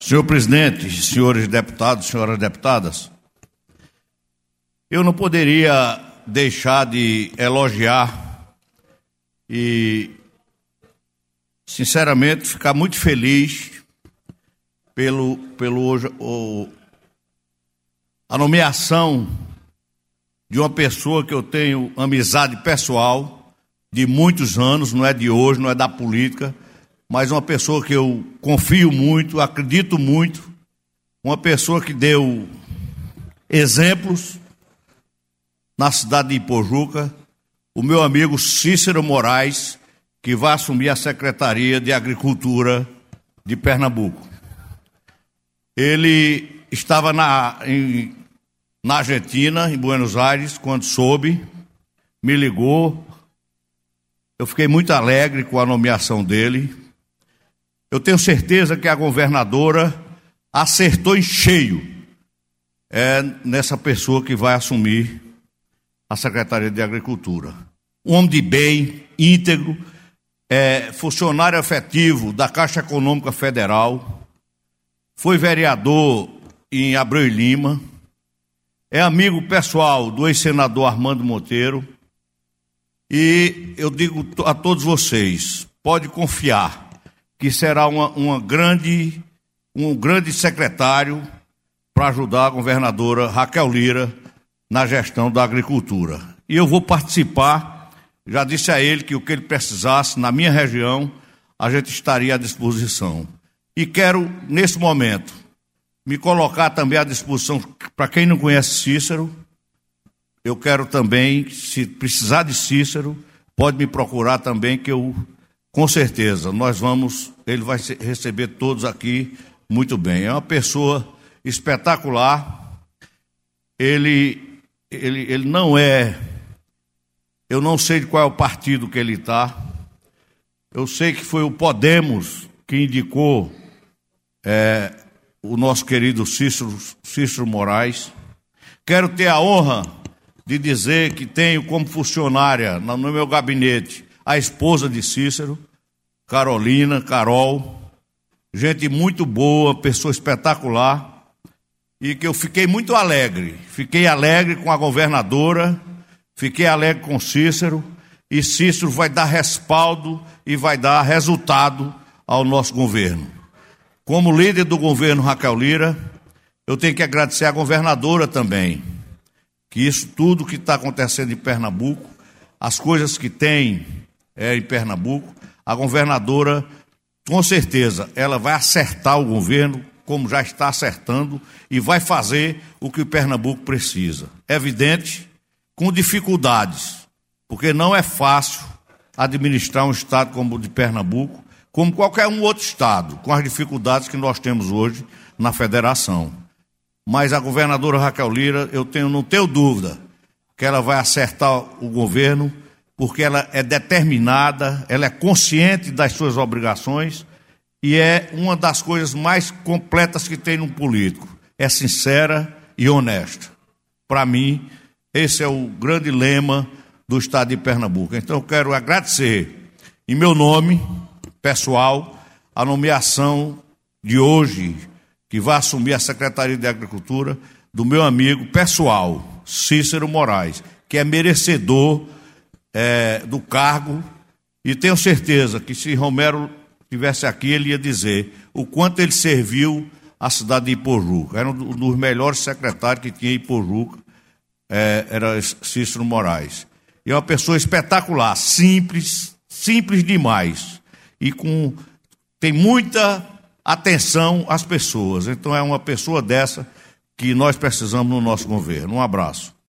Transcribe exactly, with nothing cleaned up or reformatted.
Senhor presidente, senhores deputados, senhoras deputadas, eu não poderia deixar de elogiar e, sinceramente, ficar muito feliz pelo, pelo hoje, o, a nomeação de uma pessoa que eu tenho amizade pessoal de muitos anos, não é de hoje, não é da política, mas uma pessoa que eu confio muito, acredito muito, uma pessoa que deu exemplos na cidade de Ipojuca, o meu amigo Cícero Moraes, que vai assumir a Secretaria de Agricultura de Pernambuco. Ele estava na, em, na Argentina, em Buenos Aires, quando soube, me ligou. Eu fiquei muito alegre com a nomeação dele. Eu tenho certeza que a governadora acertou em cheio é, nessa pessoa que vai assumir a Secretaria de Agricultura. Um homem de bem, íntegro, é, funcionário efetivo da Caixa Econômica Federal, foi vereador em Abreu e Lima, é amigo pessoal do ex-senador Armando Monteiro, e eu digo a todos vocês, pode confiar que será uma, uma grande, um grande secretário para ajudar a governadora Raquel Lira na gestão da agricultura. E eu vou participar, já disse a ele que o que ele precisasse na minha região, a gente estaria à disposição. E quero, nesse momento, me colocar também à disposição, para quem não conhece Cícero, eu quero também, se precisar de Cícero, pode me procurar também, que eu, com certeza, nós vamos, ele vai receber todos aqui muito bem. É uma pessoa espetacular, ele, ele, ele não é, eu não sei de qual é o partido que ele está, eu sei que foi o Podemos que indicou é, o nosso querido Cícero, Cícero Moraes. Quero ter a honra de dizer que tenho como funcionária no meu gabinete a esposa de Cícero, Carolina, Carol, gente muito boa, pessoa espetacular, e que eu fiquei muito alegre, fiquei alegre com a governadora, fiquei alegre com Cícero, e Cícero vai dar respaldo e vai dar resultado ao nosso governo. Como líder do governo Raquel Lira, eu tenho que agradecer à governadora também, que isso tudo que está acontecendo em Pernambuco, as coisas que tem é, em Pernambuco, a governadora, com certeza, ela vai acertar o governo, como já está acertando, e vai fazer o que o Pernambuco precisa. É evidente, com dificuldades, porque não é fácil administrar um estado como o de Pernambuco, como qualquer um outro estado, com as dificuldades que nós temos hoje na federação. Mas a governadora Raquel Lira, eu tenho, não tenho dúvida que ela vai acertar o governo, porque ela é determinada, ela é consciente das suas obrigações e é uma das coisas mais completas que tem num político. É sincera e honesta. Para mim, esse é o grande lema do estado de Pernambuco. Então, eu quero agradecer, em meu nome pessoal, a nomeação de hoje, que vai assumir a Secretaria de Agricultura, do meu amigo pessoal, Cícero Moraes, que é merecedor é, do cargo, e tenho certeza que se Romero estivesse aqui, ele ia dizer o quanto ele serviu à cidade de Ipojuca. Era um dos melhores secretários que tinha em Ipojuca, é, era Cícero Moraes. E é uma pessoa espetacular, simples, simples demais, e com, tem muita atenção às pessoas. Então é uma pessoa dessa que nós precisamos no nosso governo. Um abraço.